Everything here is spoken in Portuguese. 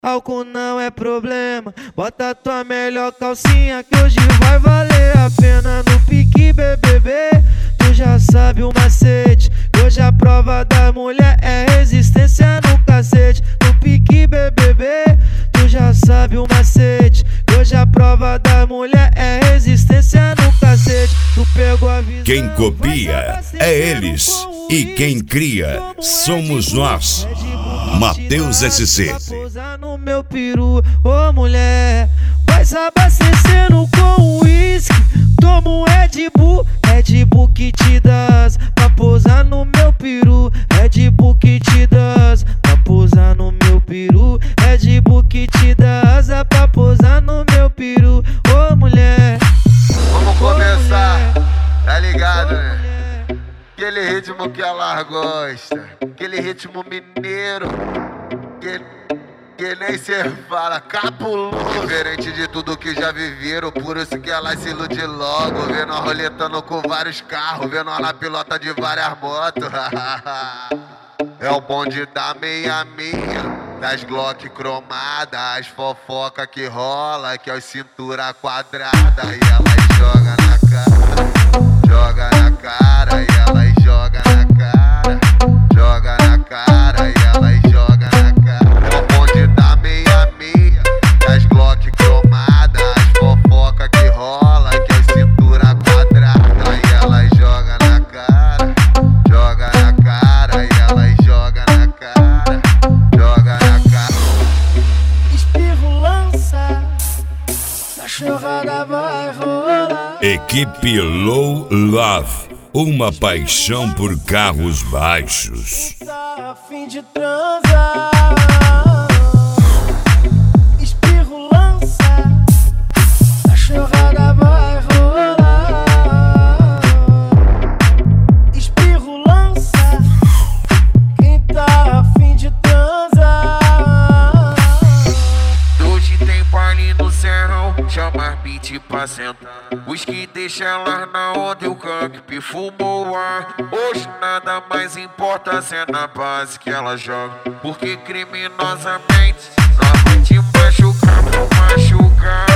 Álcool não é problema, bota tua melhor calcinha que hoje vai valer a pena. No pique BBB, tu já sabe o macete, que hoje a prova da mulher é resistência no cacete. No pique BBB, tu já sabe o macete, que hoje a prova da mulher é resistência no cacete. Tu pegou a visão, quem copia é eles e quem cria somos nós. Matheus SC. Pousa no meu peru, ô mulher, vai se abastecendo com uísque. Toma um Red Bull que te dás pra pousar no meu peru. Red Bull que te dás pra pousar no meu peru. Red Bull que te dás pra pousar no meu peru, ô mulher. Vamos começar, tá ligado, né? Aquele ritmo que ela gosta, aquele ritmo mineiro, que nem cê fala, capuloso. Diferente de tudo que já viveram, por isso que ela se ilude logo. Vendo nós roletando com vários carros, vendo nós na pilota de várias motos. É o bonde da meia-meia, das Glock cromadas, as fofoca que rola, que é os cintura quadrada. E ela joga na cara, joga na cara, e ela joga na cara, joga na cara, e ela joga na cara. É o bonde da meia-meia, das Glock cromadas, as fofoca que rola, que é os cintura quadrada. E ela joga na cara, joga na cara, e ela joga na cara, joga na cara. Espirro lança, cachorrada vai rolar. Equipe Low Love, uma paixão por carros baixos. Tá a fim de transar. Espirro lança, cachorrada vai rolar. Espirro lança, quem tá a fim de transar. Hoje tem baile no serrão, chama beat pra sentar. Os que deixam ela na onda, o gangue fumou o ar. Hoje nada mais importa se é na base que ela joga, porque criminosamente nós vai te machucar por machucar.